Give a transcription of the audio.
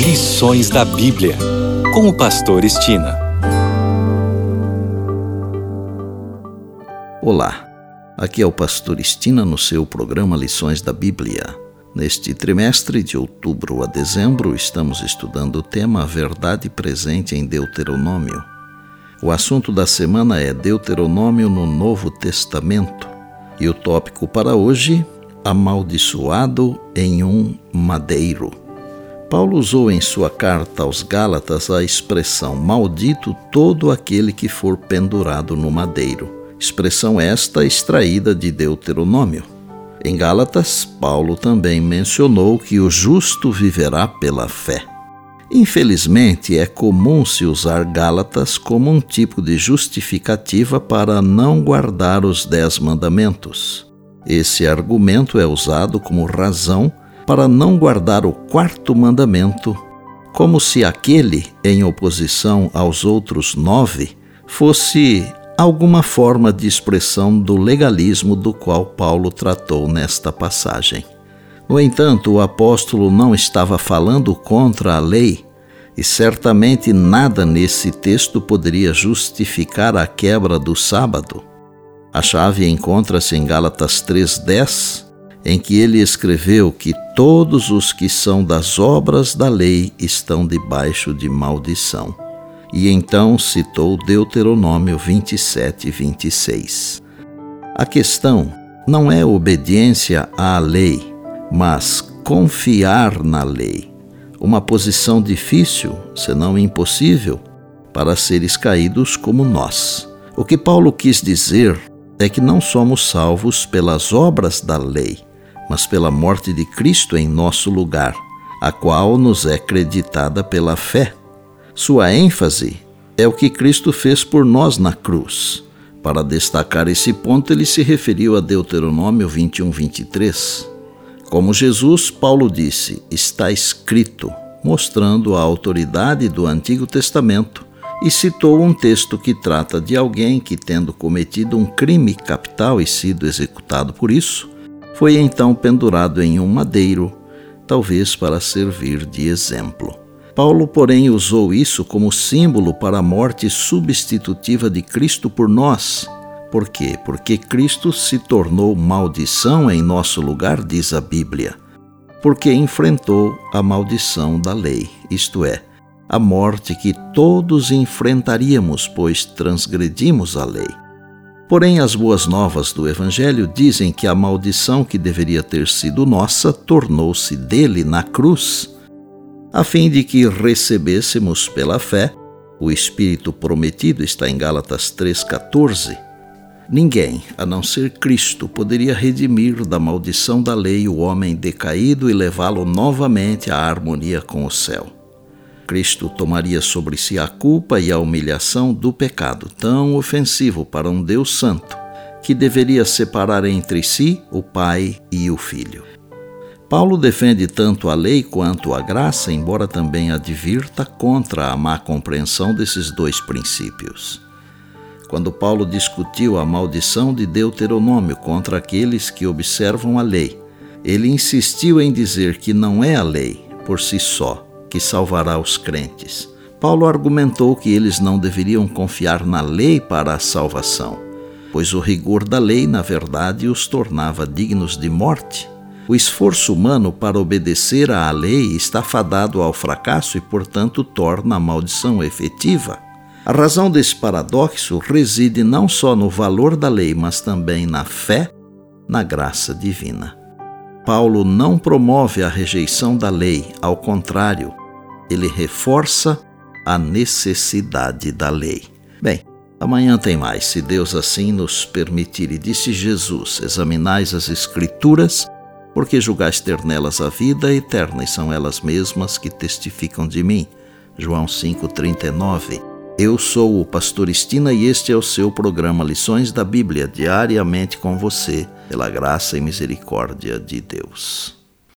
Lições da Bíblia, com o pastor Estina. Olá, aqui é o pastor Estina no seu programa Lições da Bíblia. Neste trimestre, de outubro a dezembro, estamos estudando o tema A Verdade Presente em Deuteronômio. O assunto da semana é Deuteronômio no Novo Testamento. E o tópico para hoje, amaldiçoado em um madeiro. Paulo usou em sua carta aos Gálatas a expressão maldito todo aquele que for pendurado no madeiro. Expressão esta extraída de Deuteronômio. Em Gálatas, Paulo também mencionou que o justo viverá pela fé. Infelizmente, é comum se usar Gálatas como um tipo de justificativa para não guardar os 10 mandamentos. Esse argumento é usado como razão para não guardar o 4º mandamento, como se aquele, em oposição aos outros 9, fosse alguma forma de expressão do legalismo do qual Paulo tratou nesta passagem. No entanto, o apóstolo não estava falando contra a lei, e certamente nada nesse texto poderia justificar a quebra do sábado. A chave encontra-se em Gálatas 3:10, em que ele escreveu que todos os que são das obras da lei estão debaixo de maldição. E então citou Deuteronômio 27:26. A questão não é obediência à lei, mas confiar na lei. Uma posição difícil, senão impossível, para seres caídos como nós. O que Paulo quis dizer é que não somos salvos pelas obras da lei, mas pela morte de Cristo em nosso lugar, a qual nos é creditada pela fé. Sua ênfase é o que Cristo fez por nós na cruz. Para destacar esse ponto, ele se referiu a Deuteronômio 21:23. Como Jesus, Paulo disse, está escrito, mostrando a autoridade do Antigo Testamento, e citou um texto que trata de alguém que, tendo cometido um crime capital e sido executado por isso, foi então pendurado em um madeiro, talvez para servir de exemplo. Paulo, porém, usou isso como símbolo para a morte substitutiva de Cristo por nós. Por quê? Porque Cristo se tornou maldição em nosso lugar, diz a Bíblia, porque enfrentou a maldição da lei, isto é, a morte que todos enfrentaríamos, pois transgredimos a lei. Porém, as boas novas do Evangelho dizem que a maldição que deveria ter sido nossa tornou-se dele na cruz, a fim de que recebêssemos pela fé o Espírito prometido, está em Gálatas 3:14. Ninguém, a não ser Cristo, poderia redimir da maldição da lei o homem decaído e levá-lo novamente à harmonia com o céu. Cristo tomaria sobre si a culpa e a humilhação do pecado, tão ofensivo para um Deus santo, que deveria separar entre si o Pai e o Filho. Paulo defende tanto a lei quanto a graça, embora também advirta contra a má compreensão desses dois princípios. Quando Paulo discutiu a maldição de Deuteronômio contra aqueles que observam a lei, ele insistiu em dizer que não é a lei, por si só, que salvará os crentes. Paulo argumentou que eles não deveriam confiar na lei para a salvação, pois o rigor da lei, na verdade, os tornava dignos de morte. O esforço humano para obedecer à lei está fadado ao fracasso e, portanto, torna a maldição efetiva. A razão desse paradoxo reside não só no valor da lei, mas também na fé, na graça divina. Paulo não promove a rejeição da lei, ao contrário, ele reforça a necessidade da lei. Bem, amanhã tem mais, se Deus assim nos permitir. E disse Jesus, examinais as Escrituras, porque julgais ter nelas a vida eterna, e são elas mesmas que testificam de mim. João 5:39. Eu sou o pastor Estina e este é o seu programa Lições da Bíblia, diariamente com você, pela graça e misericórdia de Deus.